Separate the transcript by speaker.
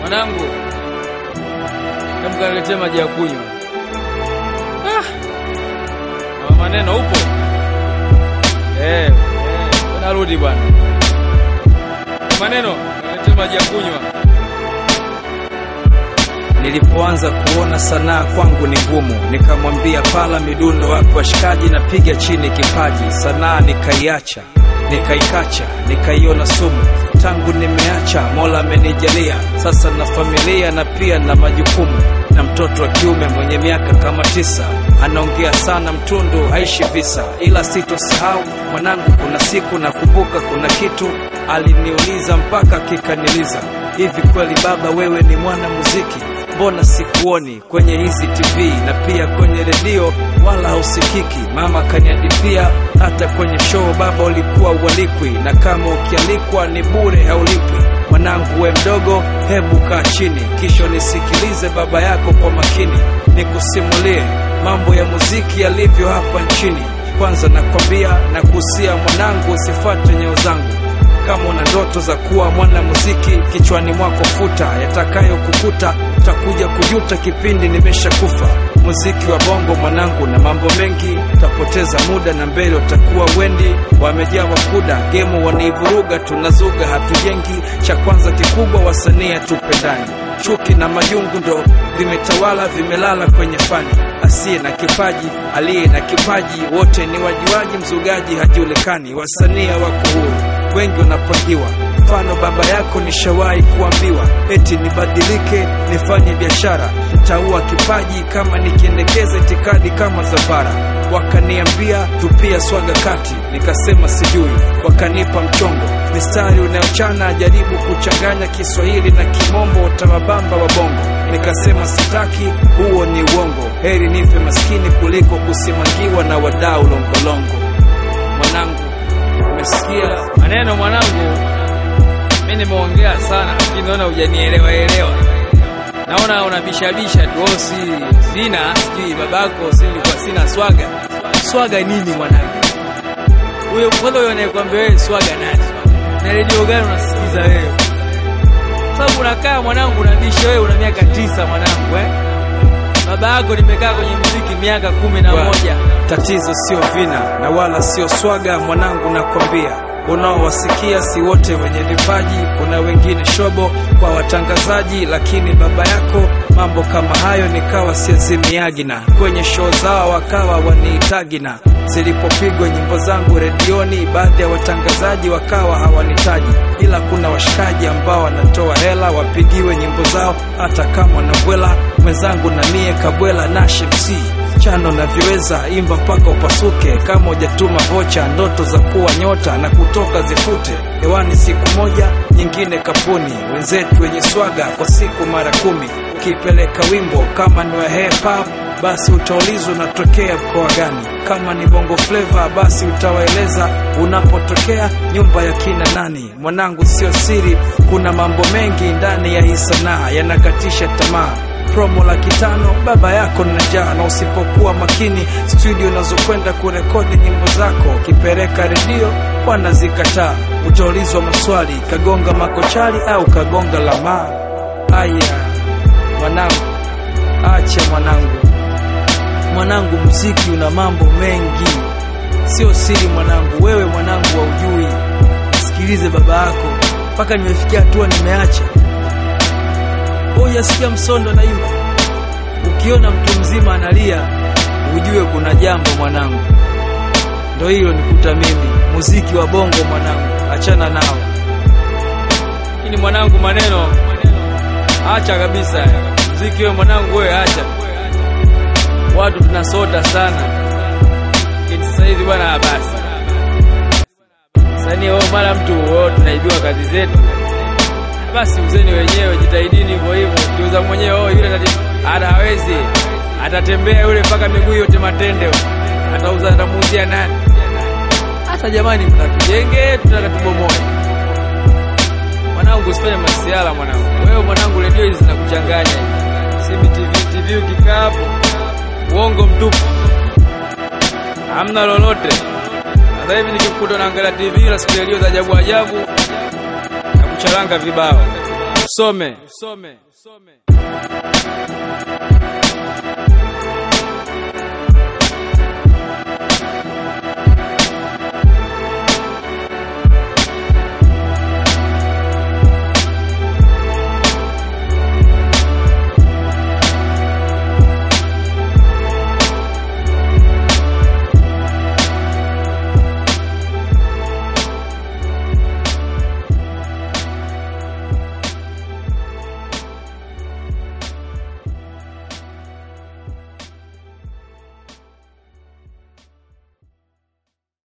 Speaker 1: Mwanangu, namkaletea maji ya kunywa. Maneno upo? Narudi bwana. Maneno, kaletea maji ya kunywa.
Speaker 2: Nilipoanza kuona sanaa kwangu ni ngumu, nikamwambia pala midundo wapi washikaji, napiga chini kipaji. Sanaa nikaiacha, nikaikacha, nikaiona sumu. Tangu nimeacha Mola amenijalia, sasa na familia na pia na majukumu. Na mtoto wa kiume mwenye miaka kama 9, anaongea sana mtundu haishi visa. Ila sitosahau mwanangu, kuna siku nakumbuka kuna kitu aliniuliza mpaka kikaniliza. Hivi kweli baba wewe ni mwana muziki? Mbona sikuoni kwenye hizi TV na pia kwenye redio wala hausikiki? Mama kaniadipia hata kwenye show baba ulikuwa ualikwi, na kama ukialikwa ni bure haulipwi. Mwanangu we mdogo, hebu kaa chini kisha nisikilize baba yako kwa makini, nikusimulie mambo ya muziki yalivyo hapa nchini. Kwanza nakwambia na kuhusia mwanangu, usifuate nyayo zangu. Kama una ndoto za kuwa mwana muziki, kichwani mwako futa yatakayo kukuta, utakuja kujuta kipindi nimeshakufa. Muziki wa bongo mwanangu na mambo mengi, utapoteza muda na mbele utakuwa wendi. Wamejaa wakuda, game wanaivuruga, tunazuga hatujengi. Cha kwanza kikubwa wasanii tupendani, chuki na majungu ndo vimetawala, vimelala kwenye fani. Asiye na kipaji, aliye na kipaji, wote ni wajiwaji, mzugaji hajulikani. Wasanii wako huru, wengi wanapangiwa. Mfano baba yako nishawahi kuambiwa eti nibadilike nifanye biashara, nitaua kipaji kama nikiendekeza itikadi kama Zavara. Wakaniambia tupia swaga kati, nikasema sijui. Wakanipa mchongo, mistari unayochana, jaribu kuchanganya Kiswahili na Kimombo, utamabamba wa bongo. Nikasema sitaki, huo ni uongo, heri nife maskini kuliko kusimangiwa na wadau longolongo. Mwanangu, umesikia
Speaker 1: maneno mwanangu? Mimi nimeongea sana lakini naona hujanielewa. Naona unabishabisha tu. Sina sijui babako, silikuwa sina swaga. Swaga nini mwanangu? Huyo mmoja huyo anayekwambia wewe swaga nani? Na redio gani unasikiza wewe? Sababu unakaa mwanangu unabisha wewe, una miaka 9 mwanangu Baba yako nimekaa kwenye muziki miaka 11.
Speaker 2: Tatizo sio vina na wala sio swaga mwanangu, nakwambia. Unaowasikia si wote wenye vipaji, kuna wengine shobo kwa watangazaji. Lakini baba yako mambo kama hayo nikawa siazimiagina, kwenye show zao wakawa waniitagina. Zilipopigwa nyimbo zangu redioni, baadhi ya watangazaji wakawa hawanitaji. Ila kuna washikaji ambao wanatoa hela wapigiwe nyimbo zao hata kama wanabwela. Mwenzangu na mie kabwela na MC chano na viweza, imba mpaka upasuke. Kama hujatuma vocha, ndoto za kuwa nyota na kutoka zifute hewani siku moja nyingine kapuni. Wenzetu wenye swaga kwa siku mara 10, ukipeleka wimbo kama ni wa hip hop basi utaulizwa unatokea mkoa gani. Kama ni bongo flavor basi utawaeleza unapotokea nyumba ya kina nani. Mwanangu sio siri, kuna mambo mengi ndani ya hii sanaa yanakatisha tamaa. Promo 500 baba yako na njaa, na usipokuwa makini studio unazokwenda kurekodi nyimbo zako, kipeleka redio wanazikataa. Utaulizwa maswali, kagonga makochari au kagonga lama. Aya mwanangu, acha mwanangu, muziki una mambo mengi, sio siri mwanangu. Wewe mwanangu haujui, sikilize baba yako. Mpaka nimefikia hatua nimeacha. Hujasikia msondo na imba? Ukiona mtu mzima analia ujue kuna jambo mwanangu. Ndio hilo nikuta mimi. Muziki wa bongo mwanangu, achana nao.
Speaker 1: Ini mwanangu maneno acha kabisa. Muziki wewe mwanangu, wewe acha. Watu tunasota sana. Sasa hivi bwana basi. Sasa ni mara mtu tunaibiwa kazi zetu. Basi uzeni wenyewe, jitahidini hivyo. Kiuza mwenyewe yule hawezi. Atatembea yule mpaka miguu yote matende. Atauza, atamuuzia nani? Hata jamani tunatujenge, tunatubomoe. Mwanangu usifanye masiala mwanangu. Wewe mwanangu redio hizi zinakuchanganya. Simi TV ukikaa hapo uongo mtupu. Hamna lolote. Sasa hivi nikikuta naangalia TV na siku redio za ajabu na kucharanga vibao. usome.